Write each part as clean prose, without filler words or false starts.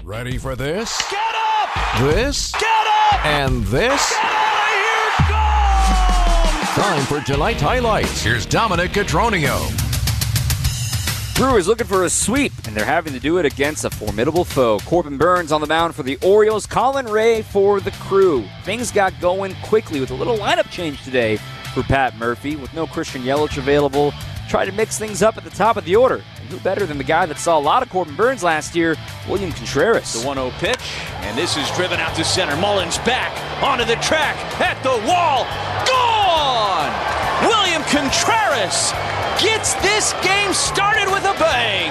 Ready for this? Get up! This? Get up! And this? Get out of here! Go! Time for tonight's highlights. Here's Dominic Cotroneo. Brewers looking for a sweep, and they're having to do it against a formidable foe. Corbin Burnes on the mound for the Orioles, Colin Ray for the Crew. Things got going quickly with a little lineup change today for Pat Murphy. With no Christian Yelich available, tried to mix things up at the top of the order. And who better than the guy that saw a lot of Corbin Burnes last year, William Contreras. The 1-0 pitch, and this is driven out to center. Mullins back onto the track, at the wall, gone! William Contreras gets this game started with a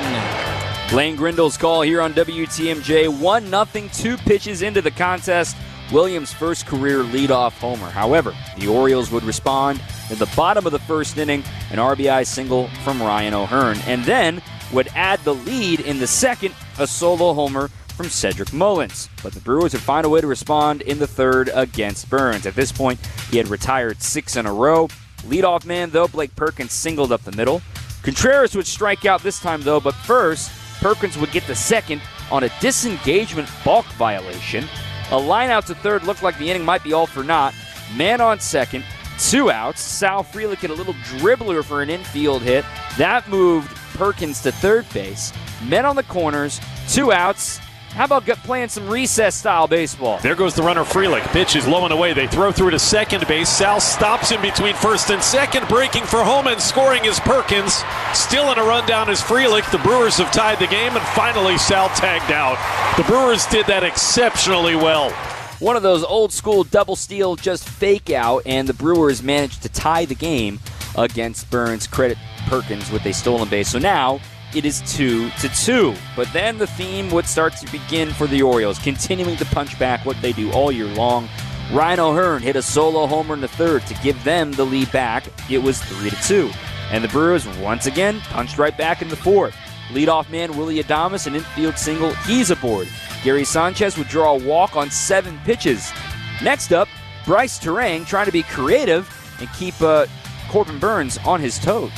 bang! Lane Grindle's call here on WTMJ. 1-0, 2 pitches into the contest. Williams' first career leadoff homer. However, the Orioles would respond in the bottom of the first inning, an RBI single from Ryan O'Hearn, and then would add the lead in the second, a solo homer from Cedric Mullins. But the Brewers would find a way to respond in the third against Burnes. At this point, he had retired 6 in a row. Leadoff man, though, Blake Perkins singled up the middle. Contreras would strike out this time, though, but first, Perkins would get the second on a disengagement balk violation. A line out to third looked like the inning might be all for naught. Man on second, 2 outs. Sal Frelick hit a little dribbler for an infield hit. That moved Perkins to third base. Men on the corners, 2 outs. How about playing some recess-style baseball? There goes the runner Frelick. Pitch is low and away. They throw through to second base. Sal stops in between first and second. Breaking for home and scoring is Perkins. Still in a rundown is Frelick. The Brewers have tied the game, and finally Sal tagged out. The Brewers did that exceptionally well. One of those old-school double steal, just fake out, and the Brewers managed to tie the game against Burnes. Credit Perkins with a stolen base. So now it is 2-2. But then the theme would start to begin for the Orioles, continuing to punch back what they do all year long. Ryan O'Hearn hit a solo homer in the third to give them the lead back. It was 3-2. And the Brewers once again punched right back in the fourth. Leadoff man Willy Adames, an infield single, he's aboard. Gary Sanchez would draw a walk on 7 pitches. Next up, Bryce Terang trying to be creative and keep Corbin Burnes on his toes.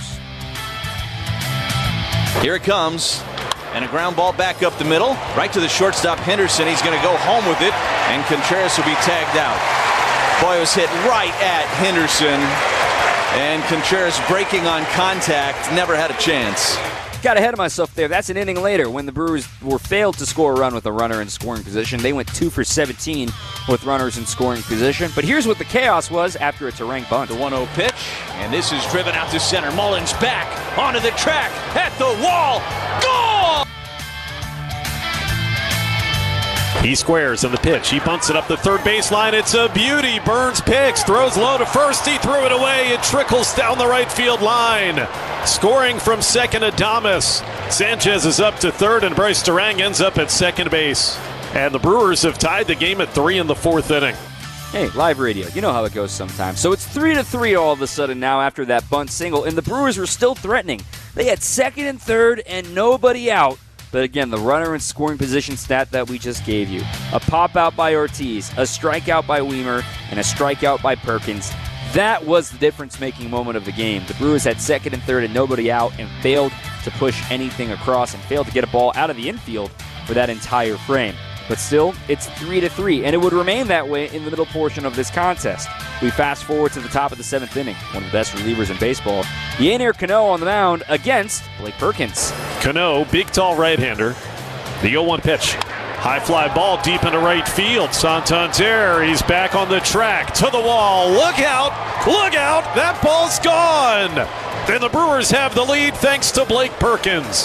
Here it comes, and a ground ball back up the middle, right to the shortstop Henderson. He's going to go home with it, and Contreras will be tagged out. Boy, it was hit right at Henderson, and Contreras breaking on contact, never had a chance. Got ahead of myself there. That's an inning later when the Brewers were failed to score a run with a runner in scoring position. They went 2 for 17 with runners in scoring position. But here's what the chaos was after a Terang bunt. The 1-0 pitch, and this is driven out to center. Mullins back onto the track, at the wall, goal! He squares on the pitch. He bunts it up the third baseline. It's a beauty. Burnes picks, throws low to first. He threw it away. It trickles down the right field line. Scoring from second, Adames. Sanchez is up to third, and Bryce Terang ends up at second base. And the Brewers have tied the game at 3 in the 4th inning. Hey, live radio. You know how it goes sometimes. So it's 3-3 all of a sudden now after that bunt single, and the Brewers were still threatening. They had second and third and nobody out. But again, the runner in scoring position stat that we just gave you. A pop-out by Ortiz, a strikeout by Weimer, and a strikeout by Perkins. That was the difference-making moment of the game. The Brewers had second and third and nobody out and failed to push anything across and failed to get a ball out of the infield for that entire frame. But still, it's 3-3, and it would remain that way in the middle portion of this contest. We fast forward to the top of the 7th inning. One of the best relievers in baseball. Yennier Cano on the mound against Blake Perkins. Cano, big, tall right-hander. The 0-1 pitch. High fly ball deep into right field. Santander, he's back on the track to the wall. Look out! Look out! That ball's gone! Then the Brewers have the lead thanks to Blake Perkins.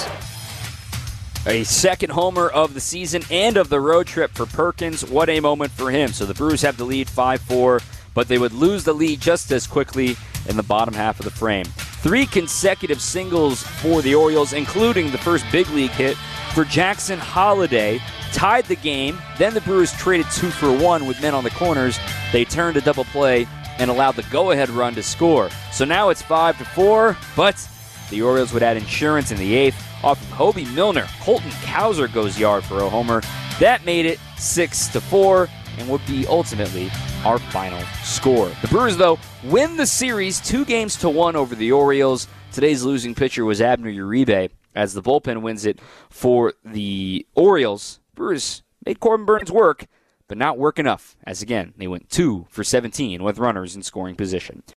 A second homer of the season and of the road trip for Perkins. What a moment for him. So the Brewers have the lead 5-4, but they would lose the lead just as quickly in the bottom half of the frame. 3 consecutive singles for the Orioles, including the first big league hit for Jackson Holliday. Tied the game. Then the Brewers traded 2 for 1 with men on the corners. They turned a double play and allowed the go-ahead run to score. So now it's 5-4, but the Orioles would add insurance in the 8th. Off of Hobie Milner, Colton Cowser goes yard for a homer. That made it 6-4 and would be ultimately our final score. The Brewers, though, win the series 2-1 over the Orioles. Today's losing pitcher was Abner Uribe, as the bullpen wins it for the Orioles. Brewers made Corbin Burnes work, but not work enough, as again, they went 2 for 17 with runners in scoring position.